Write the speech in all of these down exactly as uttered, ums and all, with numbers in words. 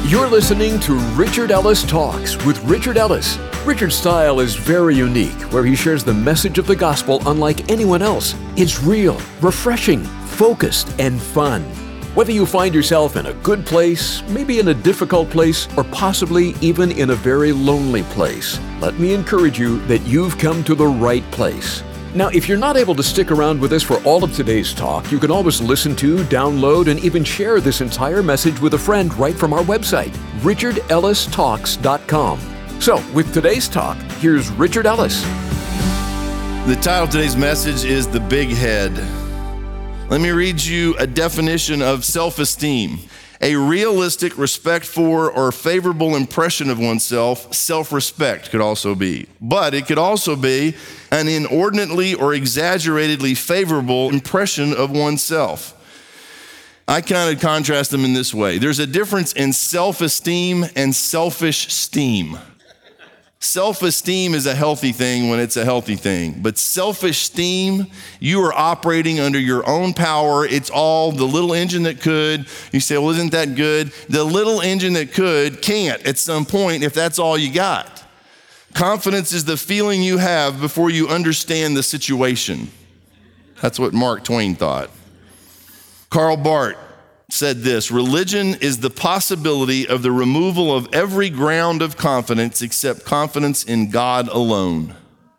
You're listening to Richard Ellis Talks with Richard Ellis. Richard's style is very unique, where he shares the message of the gospel unlike anyone else. It's real, refreshing, focused, and fun. Whether you find yourself in a good place, maybe in a difficult place, or possibly even in a very lonely place, let me encourage you that you've come to the right place. Now, if you're not able to stick around with us for all of today's talk, you can always listen to, download, and even share this entire message with a friend right from our website, richard ellis talks dot com. So, with today's talk, here's Richard Ellis. The title of today's message is The Big Head. Let me read you a definition of self-esteem. A realistic respect for or favorable impression of oneself. Self-respect could also be. But it could also be an inordinately or exaggeratedly favorable impression of oneself. I kind of contrast them in this way. There's a difference in self-esteem and selfish steam. Self-esteem is a healthy thing when it's a healthy thing. But selfish steam, you are operating under your own power. It's all the little engine that could. You say, well, isn't that good? The little engine that could can't at some point if that's all you got. Confidence is the feeling you have before you understand the situation. That's what Mark Twain thought. Karl Barth said this: religion is the possibility of the removal of every ground of confidence except confidence in God alone.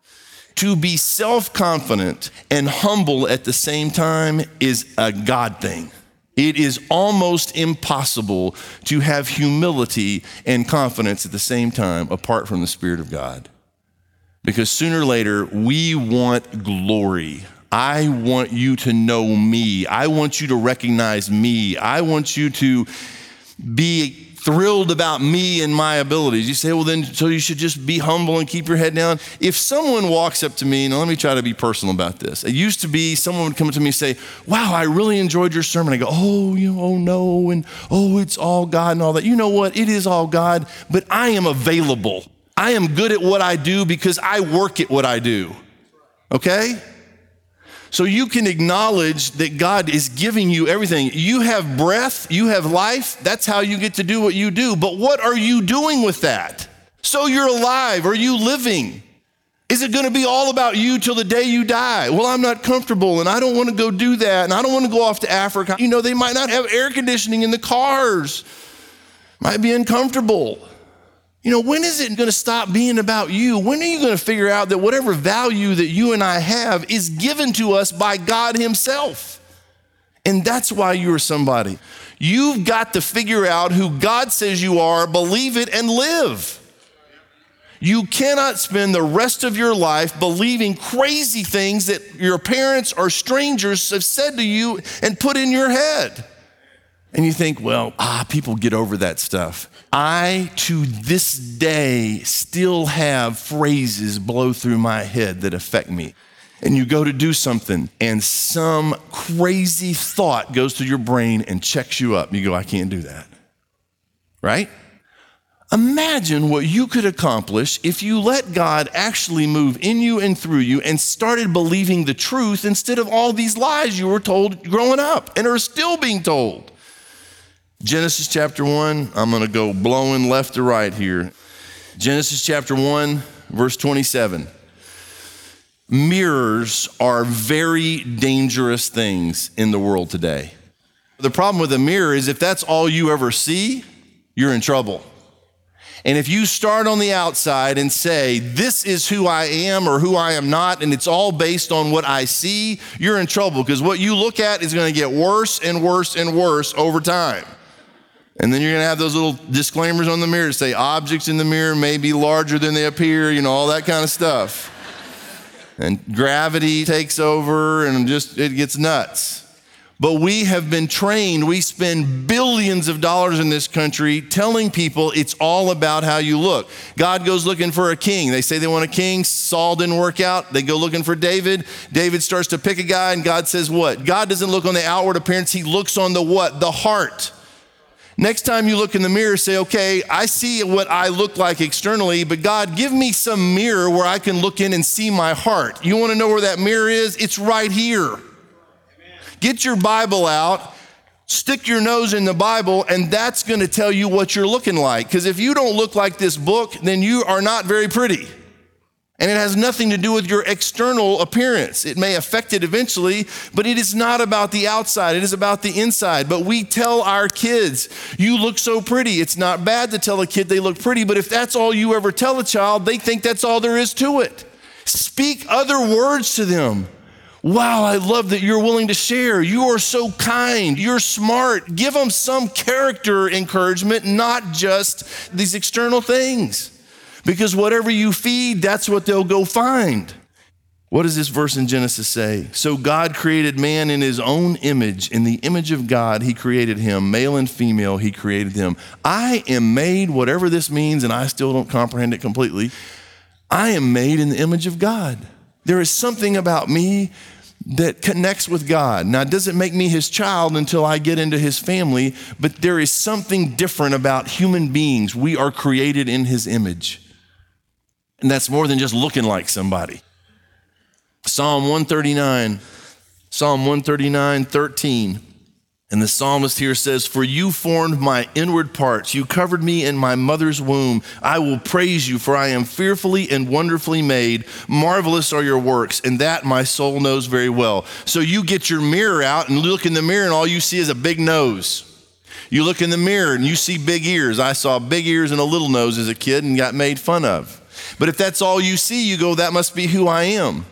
To be self-confident and humble at the same time is a God thing. It is almost impossible to have humility and confidence at the same time apart from the Spirit of God. Because sooner or later, we want glory. I want you to know me. I want you to recognize me. I want you to be thrilled about me and my abilities. You say, well, then, so you should just be humble and keep your head down. If someone walks up to me, now let me try to be personal about this. It used to be someone would come to me and say, wow, I really enjoyed your sermon. I go, oh, you know, oh no, and oh, it's all God and all that. You know what? It is all God, but I am available. I am good at what I do because I work at what I do. Okay? So you can acknowledge that God is giving you everything. You have breath, you have life. That's how you get to do what you do. But what are you doing with that? So you're alive. Are you living? Is it going to be all about you till the day you die? Well, I'm not comfortable and I don't want to go do that and I don't want to go off to Africa. You know, they might not have air conditioning in the cars. Might be uncomfortable. You know, when is it going to stop being about you? When are you going to figure out that whatever value that you and I have is given to us by God himself? And that's why you're somebody. You've got to figure out who God says you are, believe it, and live. You cannot spend the rest of your life believing crazy things that your parents or strangers have said to you and put in your head. And you think, well, ah, people get over that stuff. I, to this day, still have phrases blow through my head that affect me. And you go to do something, and some crazy thought goes through your brain and checks you up. You go, I can't do that. Right? Imagine what you could accomplish if you let God actually move in you and through you and started believing the truth instead of all these lies you were told growing up and are still being told. Genesis chapter one, I'm going to go blowing left to right here. Genesis chapter one, verse twenty-seven. Mirrors are very dangerous things in the world today. The problem with a mirror is if that's all you ever see, you're in trouble. And if you start on the outside and say, this is who I am or who I am not, and it's all based on what I see, you're in trouble because what you look at is going to get worse and worse and worse over time. And then you're going to have those little disclaimers on the mirror that say objects in the mirror may be larger than they appear, you know, all that kind of stuff. And gravity takes over and just, it gets nuts. But we have been trained, we spend billions of dollars in this country telling people it's all about how you look. God goes looking for a king. They say they want a king. Saul didn't work out. They go looking for David. David starts to pick a guy and God says what? God doesn't look on the outward appearance. He looks on the what? The heart. Next time you look in the mirror, say, okay, I see what I look like externally, but God, give me some mirror where I can look in and see my heart. You want to know where that mirror is? It's right here. Get your Bible out. Stick your nose in the Bible, and that's going to tell you what you're looking like. Because if you don't look like this book, then you are not very pretty. And it has nothing to do with your external appearance. It may affect it eventually, but it is not about the outside. It is about the inside. But we tell our kids, you look so pretty. It's not bad to tell a kid they look pretty, but if that's all you ever tell a child, they think that's all there is to it. Speak other words to them. Wow, I love that you're willing to share. You are so kind. You're smart. Give them some character encouragement, not just these external things. Because whatever you feed, that's what they'll go find. What does this verse in Genesis say? So God created man in his own image. In the image of God, he created him. Male and female, he created them. I am made, whatever this means, and I still don't comprehend it completely. I am made in the image of God. There is something about me that connects with God. Now, it doesn't make me his child until I get into his family, but there is something different about human beings. We are created in his image. And that's more than just looking like somebody. Psalm one thirty-nine, Psalm one thirty-nine, thirteen. And the psalmist here says, for you formed my inward parts. You covered me in my mother's womb. I will praise you, for I am fearfully and wonderfully made. Marvelous are your works, and that my soul knows very well. So you get your mirror out and look in the mirror, and all you see is a big nose. You look in the mirror and you see big ears. I saw big ears and a little nose as a kid and got made fun of. But if that's all you see, you go, that must be who I am.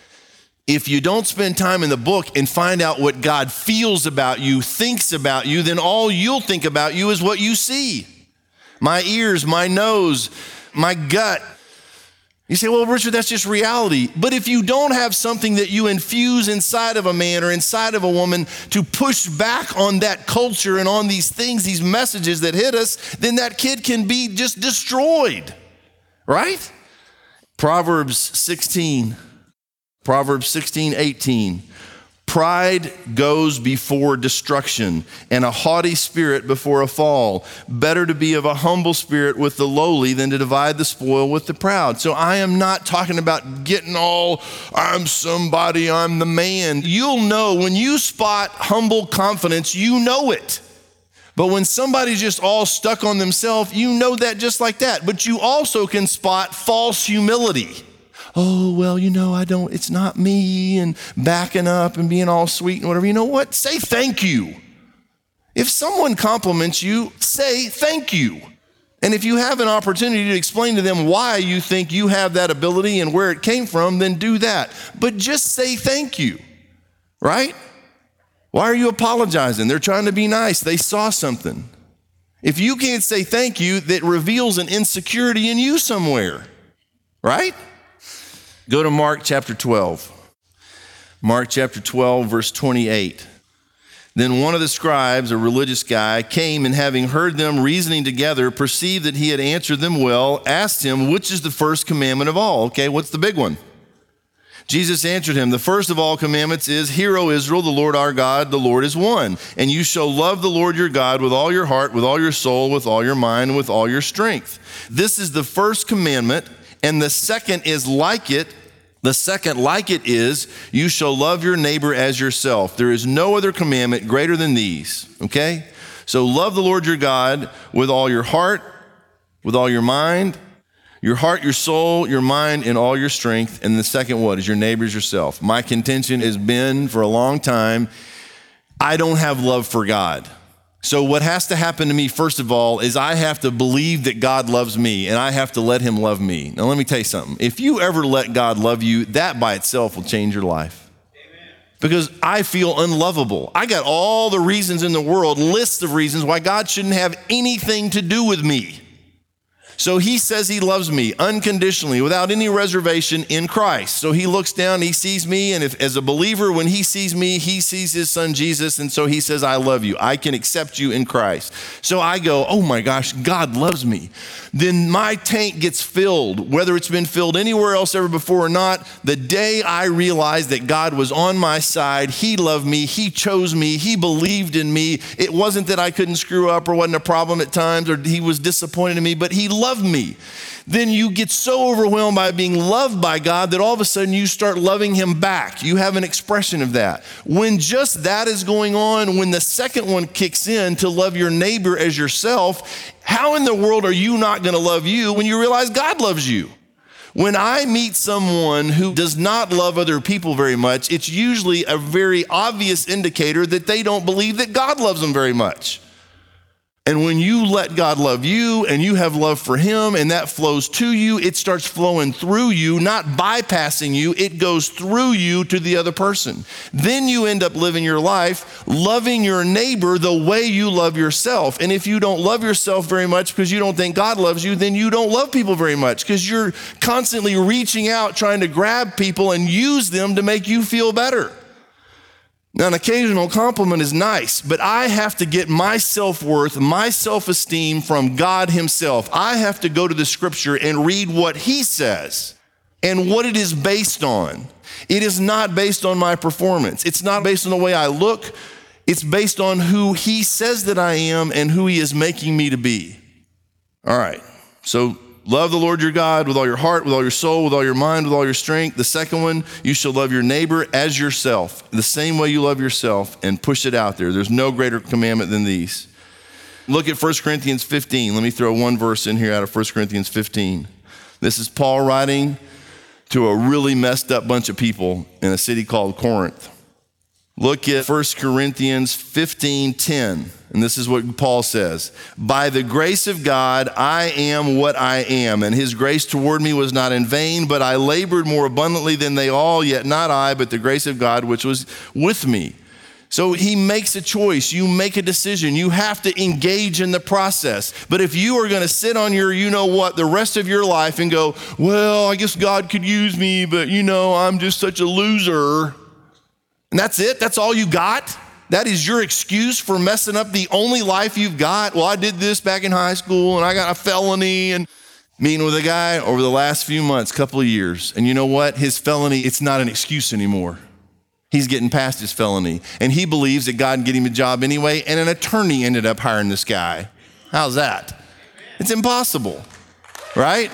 If you don't spend time in the book and find out what God feels about you, thinks about you, then all you'll think about you is what you see. My ears, my nose, my gut. You say, well, Richard, that's just reality. But if you don't have something that you infuse inside of a man or inside of a woman to push back on that culture and on these things, these messages that hit us, then that kid can be just destroyed, right? Proverbs sixteen. Proverbs sixteen, eighteen, pride goes before destruction, and a haughty spirit before a fall. Better to be of a humble spirit with the lowly than to divide the spoil with the proud. So I am not talking about getting all, I'm somebody, I'm the man. You'll know when you spot humble confidence, you know it. But when somebody's just all stuck on themselves, you know that just like that. But you also can spot false humility. Oh, well, you know, I don't, it's not me, and backing up and being all sweet and whatever. You know what? Say thank you. If someone compliments you, say thank you. And if you have an opportunity to explain to them why you think you have that ability and where it came from, then do that. But just say thank you, right? Why are you apologizing? They're trying to be nice. They saw something. If you can't say thank you, that reveals an insecurity in you somewhere, right? Go to Mark chapter twelve. Mark chapter twelve, verse twenty-eight. Then one of the scribes, a religious guy, came and having heard them reasoning together, perceived that he had answered them well, asked him, which is the first commandment of all? Okay, what's the big one? Jesus answered him, the first of all commandments is, hear, O Israel, the Lord our God, the Lord is one. And you shall love the Lord your God with all your heart, with all your soul, with all your mind, and with all your strength. This is the first commandment. And the second is like it. The second like it is, you shall love your neighbor as yourself. There is no other commandment greater than these, okay? So love the Lord your God with all your heart, with all your mind, your heart, your soul, your mind, and all your strength. And the second what is your neighbor as yourself. My contention has been for a long time, I don't have love for God. So what has to happen to me, first of all, is I have to believe that God loves me, and I have to let him love me. Now, let me tell you something. If you ever let God love you, that by itself will change your life. Amen. Because I feel unlovable. I got all the reasons in the world, lists of reasons why God shouldn't have anything to do with me. So he says he loves me unconditionally, without any reservation in Christ. So he looks down, he sees me, and if, as a believer, when he sees me, he sees his son Jesus, and so he says, I love you. I can accept you in Christ. So I go, oh my gosh, God loves me. Then my tank gets filled, whether it's been filled anywhere else ever before or not. The day I realized that God was on my side, he loved me, he chose me, he believed in me. It wasn't that I couldn't screw up or wasn't a problem at times or he was disappointed in me, but he loved love me. Then you get so overwhelmed by being loved by God that all of a sudden you start loving him back. You have an expression of that. When just that is going on, when the second one kicks in to love your neighbor as yourself, how in the world are you not going to love you when you realize God loves you? When I meet someone who does not love other people very much, it's usually a very obvious indicator that they don't believe that God loves them very much. And when you let God love you and you have love for him and that flows to you, it starts flowing through you, not bypassing you. It goes through you to the other person. Then you end up living your life loving your neighbor the way you love yourself. And if you don't love yourself very much because you don't think God loves you, then you don't love people very much because you're constantly reaching out, trying to grab people and use them to make you feel better. Now, an occasional compliment is nice, but I have to get my self-worth, my self-esteem from God himself. I have to go to the scripture and read what he says and what it is based on. It is not based on my performance. It's not based on the way I look. It's based on who he says that I am and who he is making me to be. All right, so love the Lord your God with all your heart, with all your soul, with all your mind, with all your strength. The second one, you shall love your neighbor as yourself, the same way you love yourself, and push it out there. There's no greater commandment than these. Look at First Corinthians fifteen. Let me throw one verse in here out of First Corinthians fifteen. This is Paul writing to a really messed up bunch of people in a city called Corinth. Look at First Corinthians fifteen ten. And this is what Paul says. By the grace of God, I am what I am. And his grace toward me was not in vain, but I labored more abundantly than they all, yet not I, but the grace of God, which was with me. So he makes a choice. You make a decision. You have to engage in the process. But if you are going to sit on your you know what the rest of your life and go, well, I guess God could use me, but you know, I'm just such a loser. And that's it? That's all you got? That is your excuse for messing up the only life you've got? Well, I did this back in high school and I got a felony and meeting with a guy over the last few months, couple of years. And you know what? His felony, it's not an excuse anymore. He's getting past his felony and he believes that God can get him a job anyway. And an attorney ended up hiring this guy. How's that? It's impossible, right?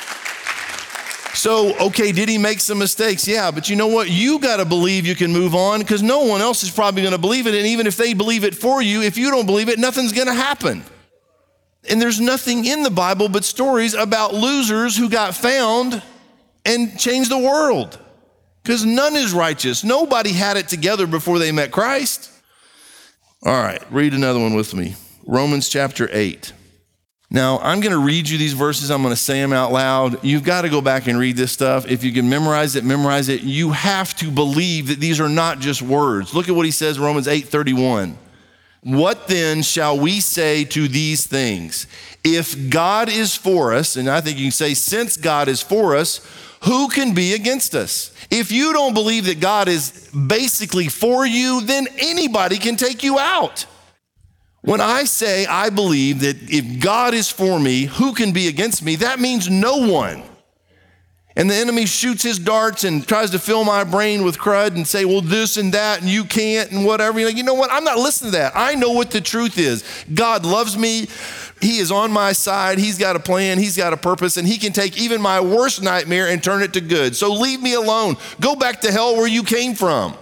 So, okay, did he make some mistakes? Yeah, but you know what? You got to believe you can move on because no one else is probably going to believe it. And even if they believe it for you, if you don't believe it, nothing's going to happen. And there's nothing in the Bible but stories about losers who got found and changed the world because none is righteous. Nobody had it together before they met Christ. All right, read another one with me. Romans chapter eight. Now, I'm going to read you these verses. I'm going to say them out loud. You've got to go back and read this stuff. If you can memorize it, memorize it. You have to believe that these are not just words. Look at what he says, Romans eight thirty-one. What then shall we say to these things? If God is for us, and I think you can say, since God is for us, who can be against us? If you don't believe that God is basically for you, then anybody can take you out. When I say I believe that if God is for me, who can be against me? That means no one. And the enemy shoots his darts and tries to fill my brain with crud and say, well, this and that, and you can't, and whatever. You're like, you know what? I'm not listening to that. I know what the truth is. God loves me. He is on my side. He's got a plan. He's got a purpose, and he can take even my worst nightmare and turn it to good. So leave me alone. Go back to hell where you came from.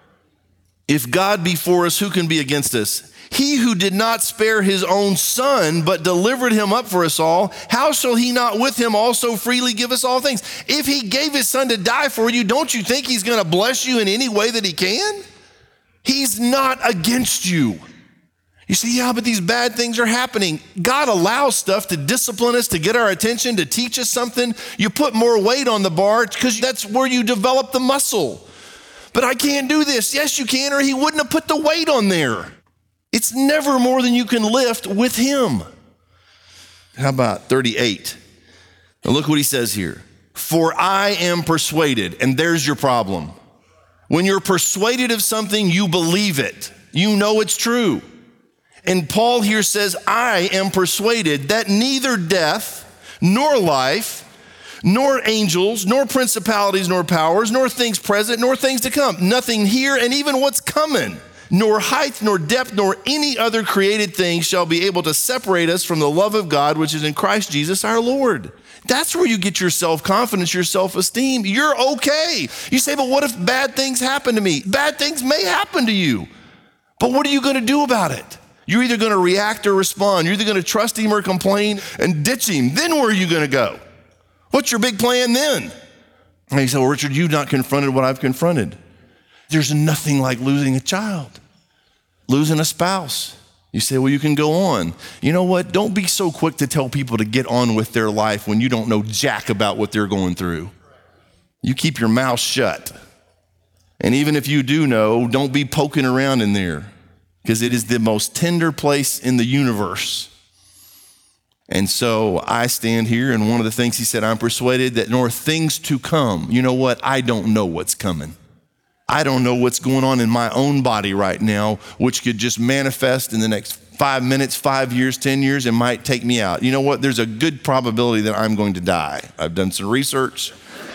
If God be for us, who can be against us? He who did not spare his own son, but delivered him up for us all, how shall he not with him also freely give us all things? If he gave his son to die for you, don't you think he's going to bless you in any way that he can? He's not against you. You see, yeah, but these bad things are happening. God allows stuff to discipline us, to get our attention, to teach us something. You put more weight on the bar because that's where you develop the muscle. But I can't do this. Yes, you can, or he wouldn't have put the weight on there. It's never more than you can lift with him. How about thirty-eight? Now look what he says here. For I am persuaded, and there's your problem. When you're persuaded of something, you believe it. You know it's true. And Paul here says, I am persuaded that neither death, nor life, nor angels, nor principalities, nor powers, nor things present, nor things to come, nothing here, and even what's coming, Nor height, nor depth, nor any other created thing shall be able to separate us from the love of God, which is in Christ Jesus our Lord. That's where you get your self-confidence, your self-esteem. You're okay. You say, but what if bad things happen to me? Bad things may happen to you. But what are you going to do about it? You're either going to react or respond. You're either going to trust him or complain and ditch him. Then where are you going to go? What's your big plan then? And he said, well, Richard, you've not confronted what I've confronted. There's nothing like losing a child, losing a spouse. You say, well, you can go on. You know what? Don't be so quick to tell people to get on with their life when you don't know jack about what they're going through. You keep your mouth shut. And even if you do know, don't be poking around in there, because it is the most tender place in the universe. And so I stand here, and one of the things he said, I'm persuaded that nor things to come. You know what? I don't know what's coming. I don't know what's going on in my own body right now, which could just manifest in the next five minutes, five years, ten years, and might take me out. You know what? There's a good probability that I'm going to die. I've done some research.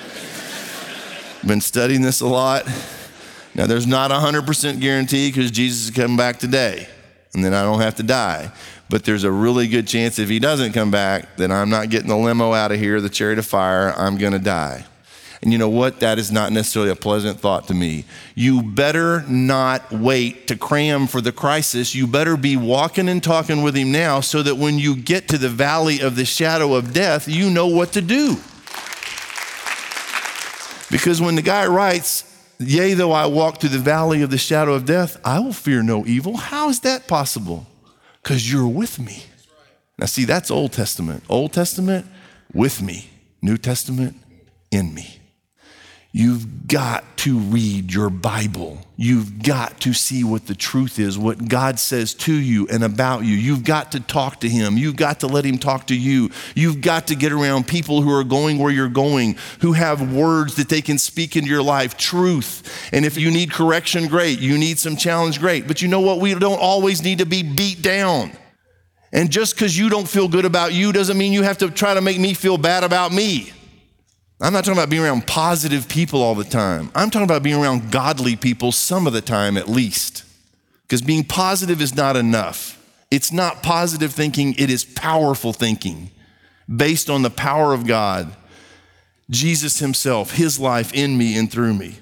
Been studying this a lot. Now, there's not a one hundred percent guarantee because Jesus is coming back today, and then I don't have to die. But there's a really good chance if he doesn't come back, that I'm not getting the limo out of here, the chariot of fire, I'm going to die. And you know what? That is not necessarily a pleasant thought to me. You better not wait to cram for the crisis. You better be walking and talking with him now so that when you get to the valley of the shadow of death, you know what to do. Because when the guy writes, yea, though I walk through the valley of the shadow of death, I will fear no evil. How is that possible? Because you're with me. Now see, that's Old Testament. Old Testament, with me. New Testament, in me. You've got to read your Bible. You've got to see what the truth is, what God says to you and about you. You've got to talk to him. You've got to let him talk to you. You've got to get around people who are going where you're going, who have words that they can speak into your life, truth. And if you need correction, great. You need some challenge, great. But you know what? We don't always need to be beat down. And just because you don't feel good about you doesn't mean you have to try to make me feel bad about me. I'm not talking about being around positive people all the time. I'm talking about being around godly people some of the time at least. Because being positive is not enough. It's not positive thinking, it is powerful thinking based on the power of God. Jesus himself, his life in me and through me.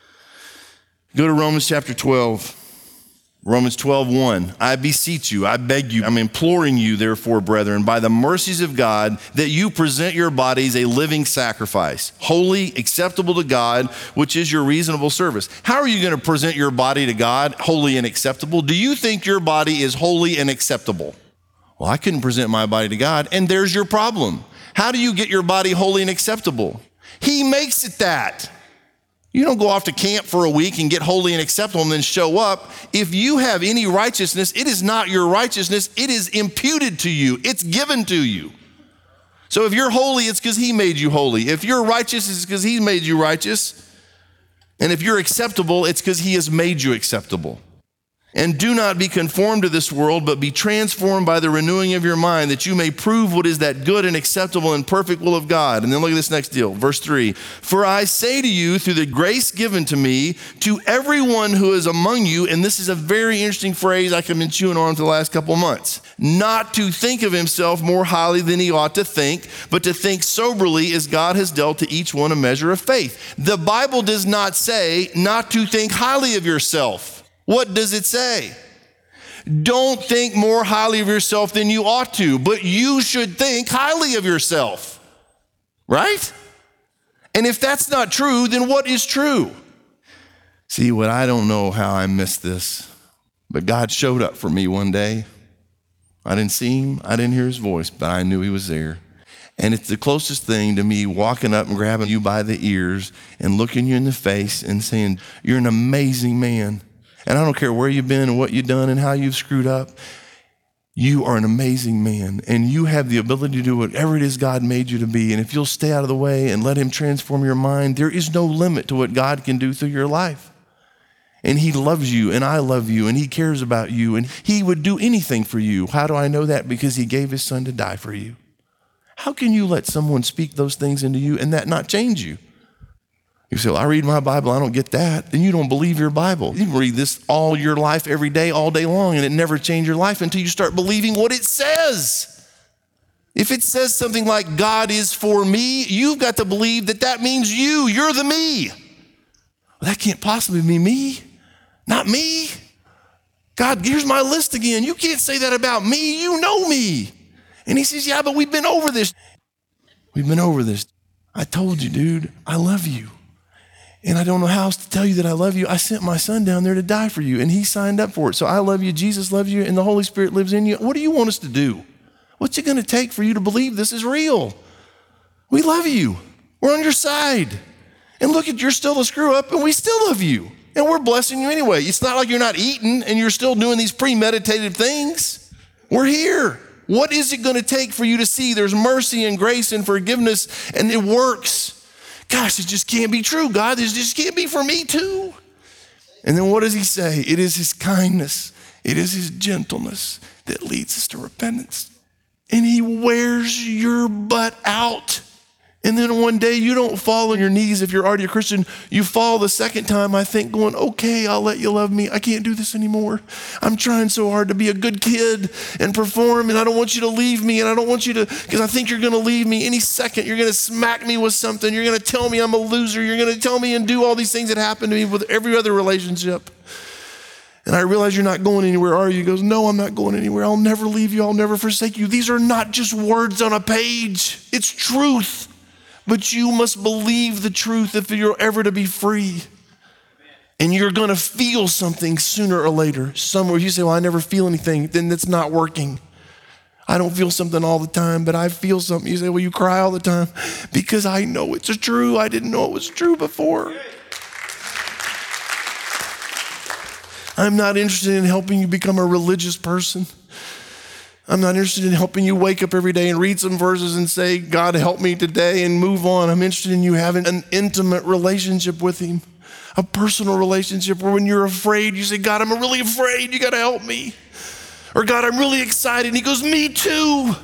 Go to Romans chapter twelve. Romans twelve, one, I beseech you, I beg you, I'm imploring you, therefore, brethren, by the mercies of God, that you present your bodies a living sacrifice, holy, acceptable to God, which is your reasonable service. How are you going to present your body to God, holy and acceptable? Do you think your body is holy and acceptable? Well, I couldn't present my body to God, and there's your problem. How do you get your body holy and acceptable? He makes it that. You don't go off to camp for a week and get holy and acceptable and then show up. If you have any righteousness, it is not your righteousness. It is imputed to you. It's given to you. So if you're holy, it's because he made you holy. If you're righteous, it's because he made you righteous. And if you're acceptable, it's because he has made you acceptable. And do not be conformed to this world, but be transformed by the renewing of your mind, that you may prove what is that good and acceptable and perfect will of God. And then look at this next deal, verse three. For I say to you, through the grace given to me, to everyone who is among you, and this is a very interesting phrase I've been chewing on for the last couple of months, not to think of himself more highly than he ought to think, but to think soberly as God has dealt to each one a measure of faith. The Bible does not say not to think highly of yourself. What does it say? Don't think more highly of yourself than you ought to, but you should think highly of yourself, right? And if that's not true, then what is true? See, what I don't know how I missed this, but God showed up for me one day. I didn't see him, I didn't hear his voice, but I knew he was there. And it's the closest thing to me walking up and grabbing you by the ears and looking you in the face and saying, you're an amazing man. And I don't care where you've been and what you've done and how you've screwed up. You are an amazing man, and you have the ability to do whatever it is God made you to be. And if you'll stay out of the way and let him transform your mind, there is no limit to what God can do through your life. And he loves you, and I love you, and he cares about you, and he would do anything for you. How do I know that? Because he gave his son to die for you. How can you let someone speak those things into you and that not change you? You say, well, I read my Bible, I don't get that. Then you don't believe your Bible. You can read this all your life, every day, all day long, and it never change your life until you start believing what it says. If it says something like God is for me, you've got to believe that that means you. You're the me. Well, that can't possibly be me. Not me. God, here's my list again. You can't say that about me. You know me. And he says, yeah, but we've been over this. We've been over this. I told you, dude, I love you. And I don't know how else to tell you that I love you. I sent my son down there to die for you, and he signed up for it. So I love you, Jesus loves you, and the Holy Spirit lives in you. What do you want us to do? What's it gonna take for you to believe this is real? We love you. We're on your side. And look, at you're still a screw up, and we still love you. And we're blessing you anyway. It's not like you're not eating and you're still doing these premeditated things. We're here. What is it gonna take for you to see there's mercy and grace and forgiveness, and it works? Gosh, it just can't be true, God. This just can't be for me too. And then what does he say? It is his kindness. It is his gentleness that leads us to repentance. And he wears your butt out. And then one day you don't fall on your knees if you're already a Christian. You fall the second time, I think, going, okay, I'll let you love me. I can't do this anymore. I'm trying so hard to be a good kid and perform, and I don't want you to leave me, and I don't want you to, because I think you're going to leave me any second. You're going to smack me with something. You're going to tell me I'm a loser. You're going to tell me and do all these things that happen to me with every other relationship. And I realize you're not going anywhere, are you? He goes, no, I'm not going anywhere. I'll never leave you. I'll never forsake you. These are not just words on a page. It's truth. But you must believe the truth if you're ever to be free. And you're gonna feel something sooner or later. Somewhere you say, well, I never feel anything, then that's not working. I don't feel something all the time, but I feel something. You say, well, you cry all the time. Because I know it's true. I didn't know it was true before. I'm not interested in helping you become a religious person. I'm not interested in helping you wake up every day and read some verses and say, God, help me today, and move on. I'm interested in you having an intimate relationship with him, a personal relationship where when you're afraid, you say, God, I'm really afraid. You got to help me. Or God, I'm really excited. And he goes, me too.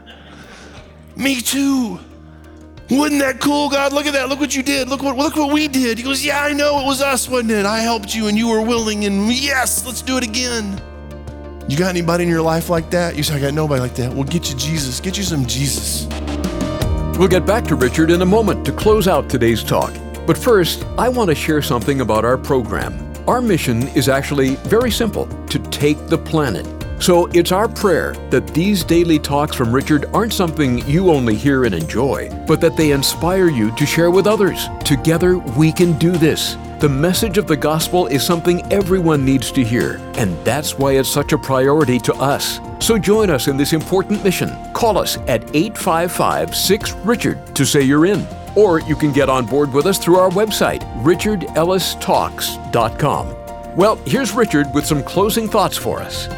Me too. Wasn't that cool, God? Look at that. Look what you did. Look what, look what we did. He goes, yeah, I know it was us, wasn't it? I helped you and you were willing, and yes, let's do it again. You got anybody in your life like that? You say, I got nobody like that. Well, get you Jesus. Get you some Jesus. We'll get back to Richard in a moment to close out today's talk. But first, I want to share something about our program. Our mission is actually very simple, to take the planet. So it's our prayer that these daily talks from Richard aren't something you only hear and enjoy, but that they inspire you to share with others. Together, we can do this. The message of the gospel is something everyone needs to hear, and that's why it's such a priority to us. So join us in this important mission. Call us at eight five five, six, Richard to say you're in. Or you can get on board with us through our website, richard ellis talks dot com. Well, here's Richard with some closing thoughts for us.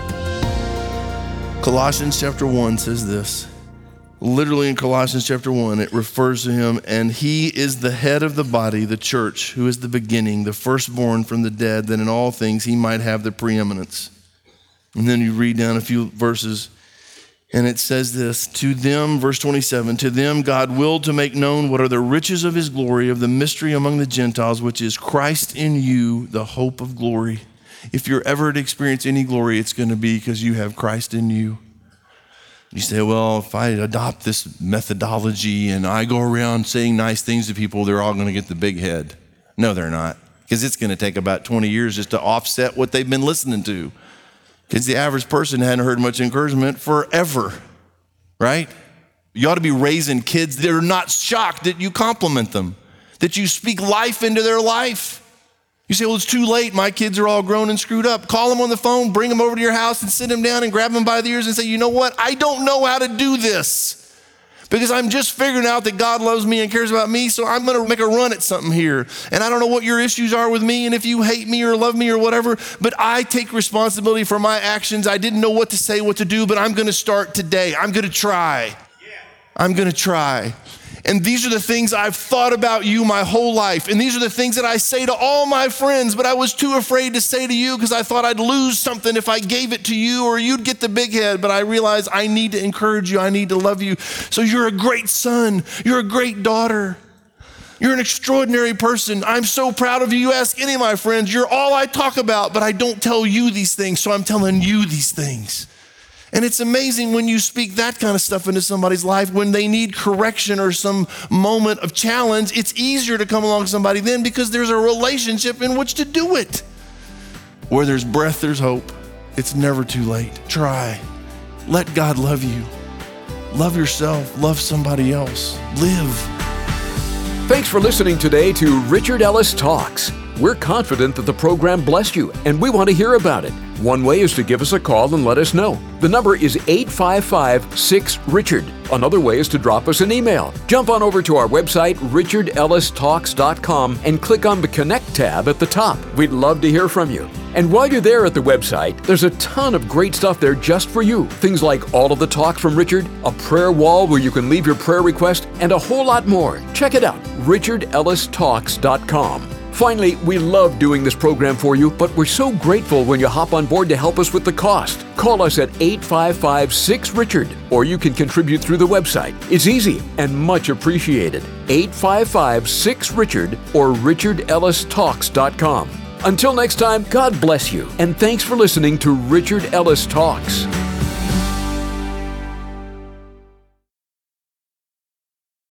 Colossians chapter one says this. Literally in Colossians chapter one, it refers to him, and he is the head of the body, the church, who is the beginning, the firstborn from the dead, that in all things he might have the preeminence. And then you read down a few verses, and it says this, to them, verse twenty-seven, to them God willed to make known what are the riches of his glory, of the mystery among the Gentiles, which is Christ in you, the hope of glory. If you're ever to experience any glory, it's going to be because you have Christ in you. You say, well, if I adopt this methodology and I go around saying nice things to people, they're all going to get the big head. No, they're not, because it's going to take about twenty years just to offset what they've been listening to. Because the average person hadn't heard much encouragement forever, right? You ought to be raising kids that are not shocked that you compliment them, that you speak life into their life. You say, well, it's too late. My kids are all grown and screwed up. Call them on the phone, bring them over to your house and sit them down and grab them by the ears and say, you know what? I don't know how to do this because I'm just figuring out that God loves me and cares about me. So I'm going to make a run at something here. And I don't know what your issues are with me and if you hate me or love me or whatever, but I take responsibility for my actions. I didn't know what to say, what to do, but I'm going to start today. I'm going to try. I'm going to try. And these are the things I've thought about you my whole life. And these are the things that I say to all my friends, but I was too afraid to say to you because I thought I'd lose something if I gave it to you or you'd get the big head. But I realized I need to encourage you. I need to love you. So you're a great son. You're a great daughter. You're an extraordinary person. I'm so proud of you. You ask any of my friends, you're all I talk about, but I don't tell you these things, so I'm telling you these things. And it's amazing when you speak that kind of stuff into somebody's life, when they need correction or some moment of challenge, it's easier to come along somebody then because there's a relationship in which to do it. Where there's breath, there's hope. It's never too late. Try. Let God love you. Love yourself. Love somebody else. Live. Thanks for listening today to Richard Ellis Talks. We're confident that the program blessed you, and we want to hear about it. One way is to give us a call and let us know. The number is eight five five, six, Richard. Another way is to drop us an email. Jump on over to our website, richard ellis talks dot com, and click on the Connect tab at the top. We'd love to hear from you. And while you're there at the website, there's a ton of great stuff there just for you. Things like all of the talks from Richard, a prayer wall where you can leave your prayer request, and a whole lot more. Check it out, richard ellis talks dot com. Finally, we love doing this program for you, but we're so grateful when you hop on board to help us with the cost. Call us at eight five five, six, Richard, or you can contribute through the website. It's easy and much appreciated. eight five five, six, Richard or richard ellis talks dot com. Until next time, God bless you, and thanks for listening to Richard Ellis Talks.